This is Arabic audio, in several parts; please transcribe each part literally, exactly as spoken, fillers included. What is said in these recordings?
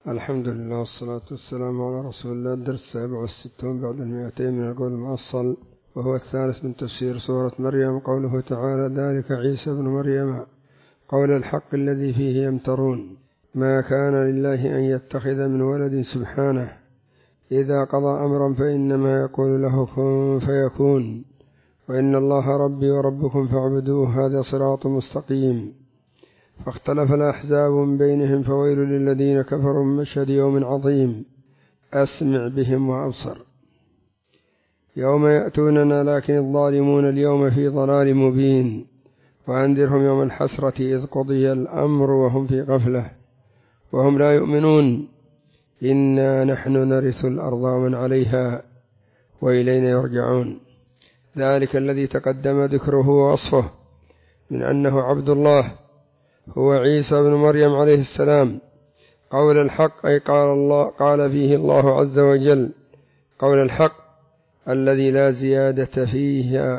الحمد لله والصلاة والسلام على رسول الله. الدرس السابع والستون بعد المئتين من القول المؤصل، وهو الثالث من تفسير سورة مريم. قوله تعالى: ذلك عيسى ابن مريم قول الحق الذي فيه يمترون. ما كان لله أن يتخذ من ولد سبحانه، إذا قضى أمرا فإنما يقول له كن فيكون، وإن الله ربي وربكم فاعبدوه، هذا صراط مستقيم. فاختلف الأحزاب من بينهم، فويل للذين كفروا من مشهد يوم عظيم. أسمع بهم وأبصر يوم يأتوننا، لكن الظالمون اليوم في ضلال مبين. وأنذرهم يوم الحسرة إذ قضي الأمر وهم في غفلة وهم لا يؤمنون. إنا نحن نرث الأرض ومن عليها وإلينا يرجعون. ذلك الذي تقدم ذكره ووصفه من أنه عبد الله هو عيسى بن مريم عليه السلام. قول الحق أي قال الله قال فيه الله عز وجل قول الحق الذي لا زيادة فيه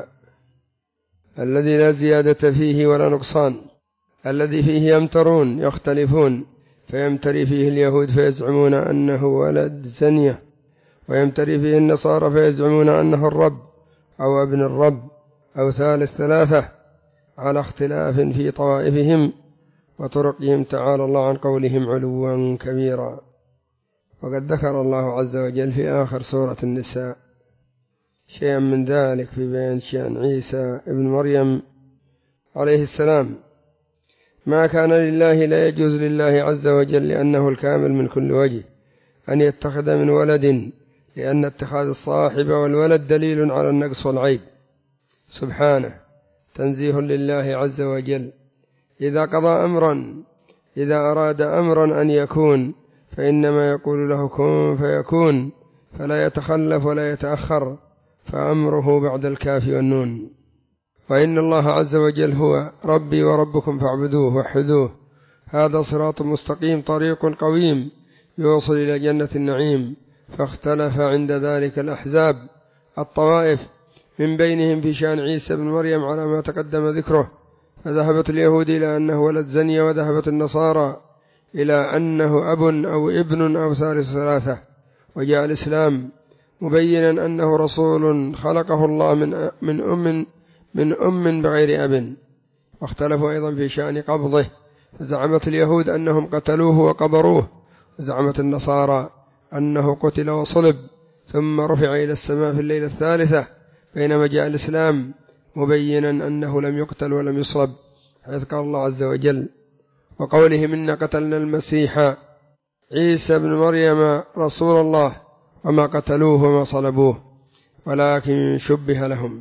الذي لا زيادة فيه ولا نقصان، الذي فيه يمترون يختلفون، فيمتري فيه اليهود فيزعمون أنه ولد زنية، ويمتري فيه النصارى فيزعمون أنه الرب أو ابن الرب أو ثالث ثلاثة، على اختلاف في طوائفهم وطرقهم، تعالى الله عن قولهم علوا كبيرا. وقد ذكر الله عز وجل في آخر سورة النساء شيئا من ذلك في بيان شأن عيسى ابن مريم عليه السلام. ما كان لله لا يجوز لله عز وجل، لأنه الكامل من كل وجه، أن يتخذ من ولد، لأن اتخاذ الصاحب والولد دليل على النقص والعيب سبحانه، تنزيه لله عز وجل. إذا قضى أمرا إذا أراد أمرا أن يكون فإنما يقول له كن فيكون، فلا يتخلف ولا يتأخر، فأمره بعد الكاف والنون. وإن الله عز وجل هو ربي وربكم فاعبدوه وحدوه، هذا صراط مستقيم، طريق قويم يوصل إلى جنة النعيم. فاختلف عند ذلك الأحزاب الطوائف من بينهم في شأن عيسى بن مريم على ما تقدم ذكره، فذهبت اليهود إلى أنه ولد زنية، وذهبت النصارى إلى أنه أب أو ابن أو ثالث ثلاثة. وجاء الإسلام مبينا أنه رسول خلقه الله من من أم من أم بغير أب. واختلفوا أيضا في شأن قبضه، فزعمت اليهود أنهم قتلوه وقبروه، وزعمت النصارى أنه قتل وصلب ثم رفع إلى السماء في الليلة الثالثة، بينما جاء الإسلام مبينا أنه لم يقتل ولم يصلب، حيث قال الله عز وجل وقولهم إنا قتلنا المسيح عيسى بن مريم رسول الله وما قتلوه وما صلبوه ولكن شبه لهم،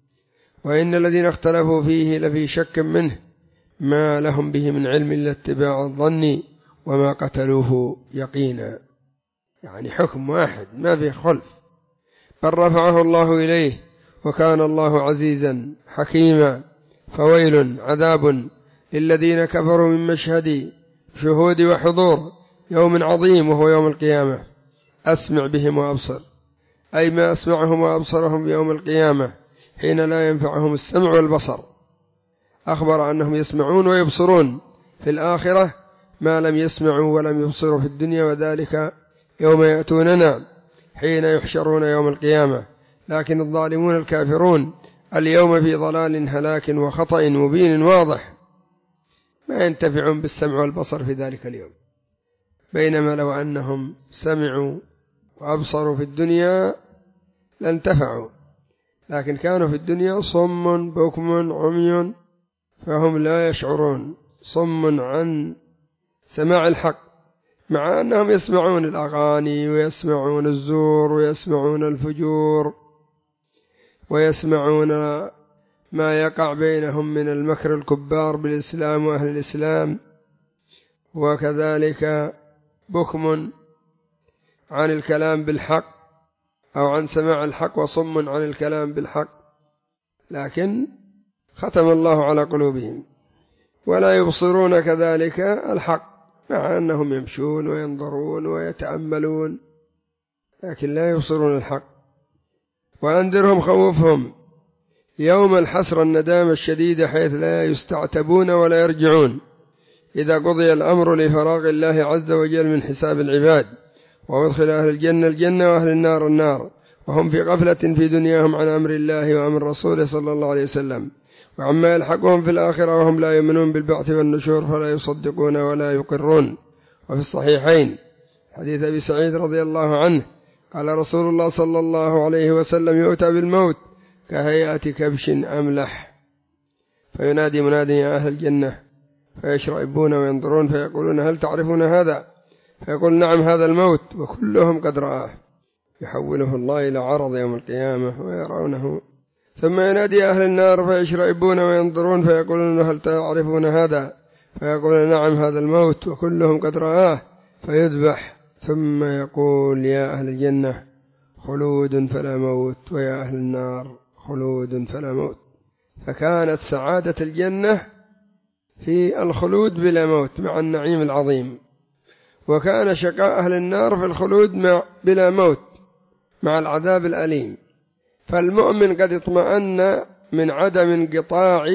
وإن الذين اختلفوا فيه لفي شك منه، ما لهم به من علم إلا اتباع الظن وما قتلوه يقينا. يعني حكم واحد ما فيه خلف، بل رفعه الله إليه، وكان الله عزيزا حكيما. فويل عذاب للذين كفروا من مشهد شهود وحضور يوم عظيم وهو يوم القيامة. أسمع بهم وأبصر، أي ما أسمعهم وأبصرهم يوم القيامة حين لا ينفعهم السمع والبصر. أخبر أنهم يسمعون ويبصرون في الآخرة ما لم يسمعوا ولم يبصروا في الدنيا، وذلك يوم يأتوننا حين يحشرون يوم القيامة. لكن الظالمون الكافرون اليوم في ضلال هلاك وخطأ مبين واضح، ما ينتفعون بالسمع والبصر في ذلك اليوم، بينما لو أنهم سمعوا وأبصروا في الدنيا لانتفعوا، لكن كانوا في الدنيا صم بكم عمي فهم لا يشعرون، صم عن سماع الحق، مع أنهم يسمعون الأغاني ويسمعون الزور ويسمعون الفجور ويسمعون ما يقع بينهم من المكر الكبار بالإسلام وأهل الإسلام، وكذلك بكم عن الكلام بالحق أو عن سماع الحق، وصم عن الكلام بالحق، لكن ختم الله على قلوبهم ولا يبصرون كذلك الحق، مع أنهم يمشون وينظرون ويتأملون لكن لا يبصرون الحق. وأنذرهم خوفهم يوم الحسرة الندامة الشديدة، حيث لا يستعتبون ولا يرجعون إذا قضي الأمر لفراغ الله عز وجل من حساب العباد، وأدخل أهل الجنة الجنة وأهل النار النار، وهم في غفلة في دنياهم عن أمر الله وأمر رسوله صلى الله عليه وسلم، وعما يلحقهم في الآخرة وهم لا يؤمنون بالبعث والنشور فلا يصدقون ولا يقرون. وفي الصحيحين حديث أبي سعيد رضي الله عنه قال رسول الله صلى الله عليه وسلم: يؤتى بالموت كهيئة كبش أملح، فينادي مناد: يا أهل الجنة، فيشرئبون وينظرون فيقولون: هل تعرفون هذا؟ فيقول: نعم، هذا الموت، وكلهم قد رآه. يحوله الله إلى عرض يوم القيامة ويرونه. ثم ينادي أهل النار فيشرئبون وينظرون فيقولون: هل تعرفون هذا؟ فيقول: نعم، هذا الموت، وكلهم قد رآه. فيذبح، ثم يقول: يا أهل الجنة خلود فلا موت، ويا أهل النار خلود فلا موت. فكانت سعادة الجنة في الخلود بلا موت مع النعيم العظيم، وكان شقاء أهل النار في الخلود مع بلا موت مع العذاب الأليم. فالمؤمن قد اطمأن من عدم انقطاع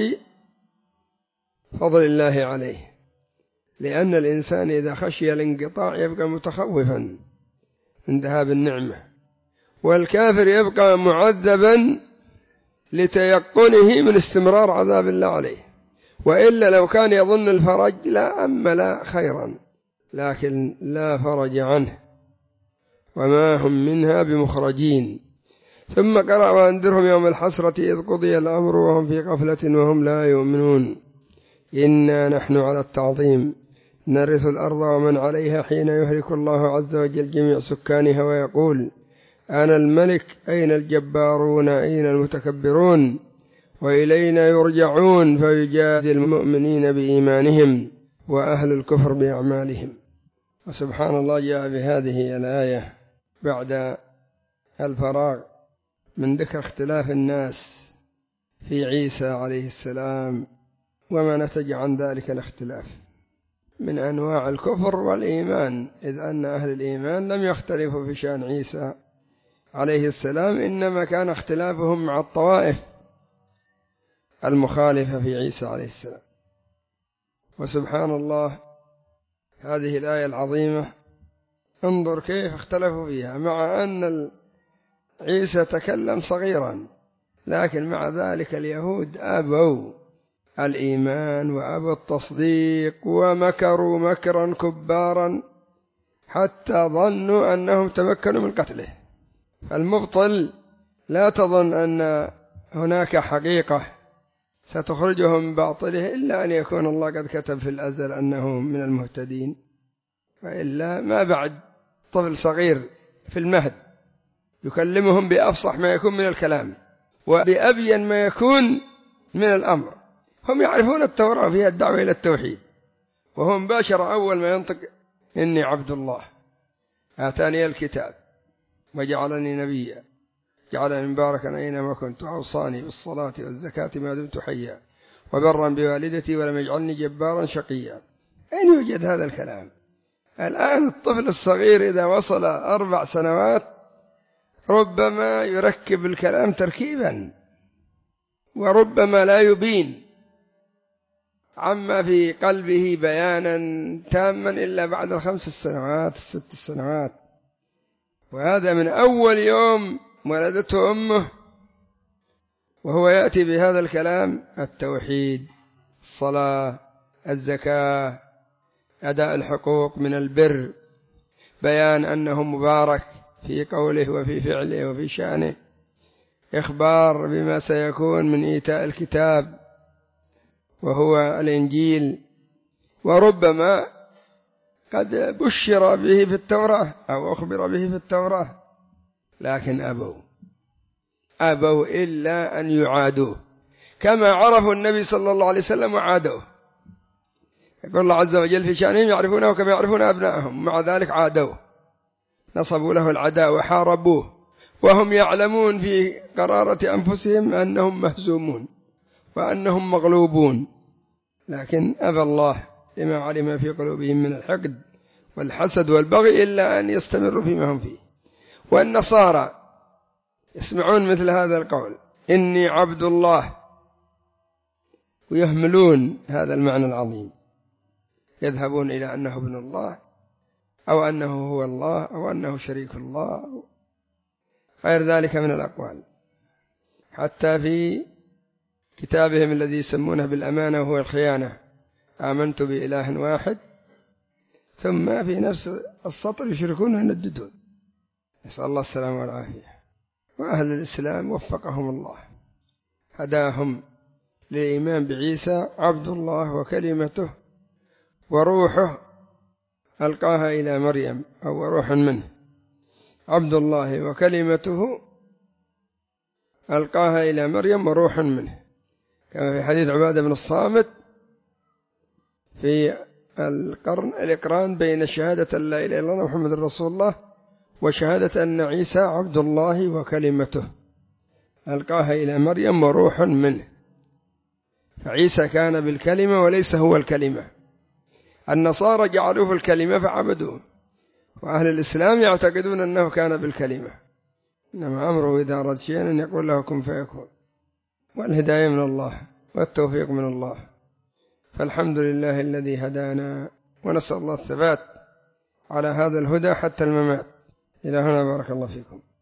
فضل الله عليه، لأن الإنسان إذا خشي الانقطاع يبقى متخوفا من ذهاب النعمة، والكافر يبقى معذبا لتيقنه من استمرار عذاب الله عليه. وإلا لو كان يظن الفرج لا أمل خيرا، لكن لا فرج عنه وما هم منها بمخرجين. ثم قرأ: وأنذرهم يوم الحسرة إذ قضي الأمر وهم في غفلة وهم لا يؤمنون إنا نحن على التعظيم نرث الأرض ومن عليها حين يهلك الله عز وجل جميع سكانها ويقول: أنا الملك أين الجبارون أين المتكبرون، وإلينا يرجعون فيجازي المؤمنين بإيمانهم وأهل الكفر بأعمالهم. وسبحان الله جاء بهذه الآية بعد الفراغ من ذكر اختلاف الناس في عيسى عليه السلام وما نتج عن ذلك الاختلاف من أنواع الكفر والإيمان، إذ أن أهل الإيمان لم يختلفوا في شأن عيسى عليه السلام، إنما كان اختلافهم مع الطوائف المخالفة في عيسى عليه السلام. وسبحان الله هذه الآية العظيمة انظر كيف اختلفوا فيها، مع أن عيسى تكلم صغيرا، لكن مع ذلك اليهود أبوا الإيمان وأبوا التصديق ومكروا مكرا كبارا حتى ظنوا أنهم تمكنوا من قتله. فالمبطل لا تظن أن هناك حقيقة ستخرجه من باطله إلا أن يكون الله قد كتب في الأزل أنه من المهتدين، وإلا ما بعد طفل صغير في المهد يكلمهم بأفصح ما يكون من الكلام وبأبين ما يكون من الأمر. هم يعرفون التوراة فيها الدعوة إلى التوحيد، وهم باشر أول ما ينطق: إني عبد الله آتاني الكتاب وجعلني نبيا جعلني مباركا أينما كنت وأوصاني بالصلاة والزكاة ما دمت حيا وبرا بوالدتي ولم يجعلني جبارا شقيا. أين يوجد هذا الكلام؟ الآن الطفل الصغير إذا وصل أربع سنوات ربما يركب الكلام تركيبا، وربما لا يبين عما في قلبه بيانا تاما إلا بعد الخمس السنوات الست السنوات. وهذا من أول يوم ولدته أمه وهو يأتي بهذا الكلام: التوحيد، الصلاة، الزكاة، أداء الحقوق من البر، بيان أنه مبارك في قوله وفي فعله وفي شأنه، إخبار بما سيكون من إيتاء الكتاب وهو الإنجيل، وربما قد بشر به في التوراة أو أخبر به في التوراة، لكن أبوا أبوا إلا أن يعادوه كما عرفوا النبي صلى الله عليه وسلم وعادوه. يقول الله عز وجل في شأنهم: يعرفونه كما يعرفون أبنائهم، مع ذلك عادوه، نصبوا له العداء وحاربوه وهم يعلمون في قرارة أنفسهم أنهم مهزومون وأنهم مغلوبون، لكن أبى الله لما علم في قلوبهم من الحقد والحسد والبغي إلا أن يستمروا فيما هم فيه. والنصارى يسمعون مثل هذا القول: إني عبد الله، ويهملون هذا المعنى العظيم. يذهبون إلى أنه ابن الله أو أنه هو الله أو أنه شريك الله، غير ذلك من الأقوال. حتى في كتابهم الذي يسمونه بالأمانة وهو الخيانة، آمنت بإله واحد، ثم في نفس السطر يشركون وينددون، نسأل الله السلامة والعافية. وأهل الإسلام وفقهم الله، هداهم للإيمان بعيسى عبد الله وكلمته وروحه ألقاها إلى مريم، أو روح منه، عبد الله وكلمته ألقاها إلى مريم وروح منه، كما في حديث عبادة بن الصامت في القرن الإقران بين شهادة أن لا إله إلا الله محمد رسول الله وشهادة أن عيسى عبد الله وكلمته ألقاها إلى مريم وروح منه. فعيسى كان بالكلمة وليس هو الكلمة، النصارى جعلوه الكلمة فعبدوه، وأهل الإسلام يعتقدون أنه كان بالكلمة، إنما أمره إذا أراد شيئا أن يقول له كن فيكون. والهداية من الله والتوفيق من الله، فالحمد لله الذي هدانا، ونسأل الله الثبات على هذا الهدى حتى الممات. إلى هنا، بارك الله فيكم.